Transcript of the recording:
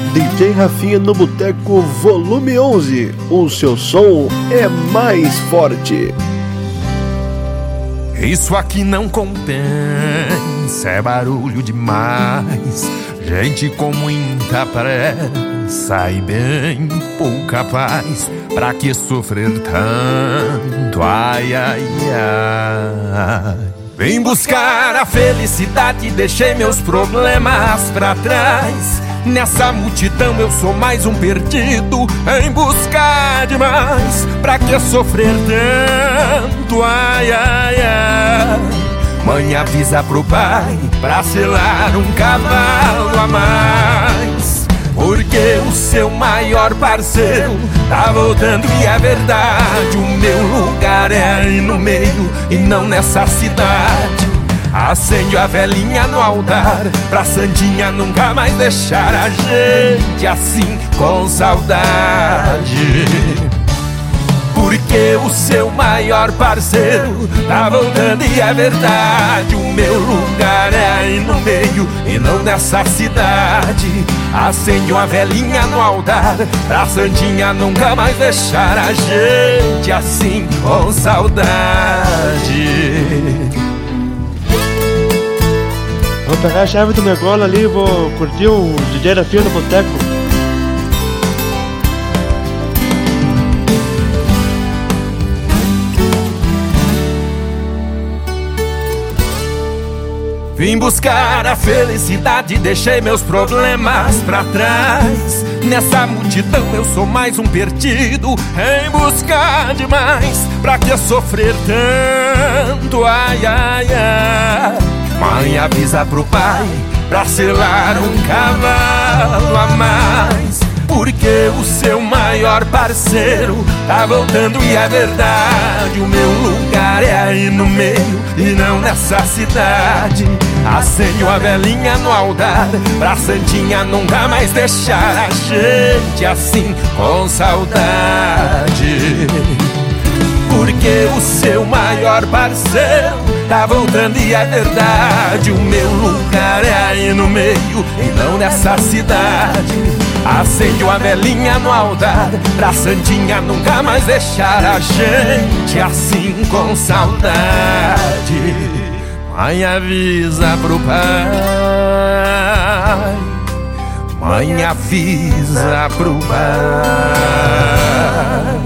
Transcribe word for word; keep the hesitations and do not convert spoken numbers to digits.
D J Rafinha no Boteco Volume onze. O seu som é mais forte. Isso aqui não compensa, é barulho demais. Gente com muita pressa e bem pouca paz. Pra que sofrer tanto? Ai, ai, ai. Vim buscar a felicidade, deixei meus problemas pra trás. Nessa multidão eu sou mais um perdido em busca de mais. Pra que sofrer tanto? Ai, ai, ai. Mãe avisa pro pai pra selar um cavalo a mais, porque o seu maior parceiro tá voltando e é verdade. O meu lugar é aí no meio e não nessa cidade. Acende a velhinha no altar pra Santinha nunca mais deixar a gente assim com saudade. Porque o seu maior parceiro tá voltando e é verdade. O meu lugar é aí no meio e não nessa cidade. Acende uma velhinha no altar pra Santinha nunca mais deixar a gente assim com saudade. Vou pegar a chave do meu golo ali e vou curtir o D J Rafinha no Boteco. Vim buscar a felicidade, deixei meus problemas pra trás. Nessa multidão eu sou mais um perdido em busca de mais. Pra que sofrer tanto? Ai, ai, ai. Mãe avisa pro pai pra selar um cavalo a mais, porque o seu maior parceiro tá voltando e é verdade. O meu lugar é aí no meio e não nessa cidade. Acende uma velhinha no altar pra Santinha nunca mais deixar a gente assim com saudade. Porque o seu maior parceiro tá voltando e é verdade. O meu lugar é aí no meio e não nessa cidade. Acende uma velhinha no altar pra Santinha nunca mais deixar a gente assim com saudade. Mãe avisa pro pai, mãe avisa pro pai.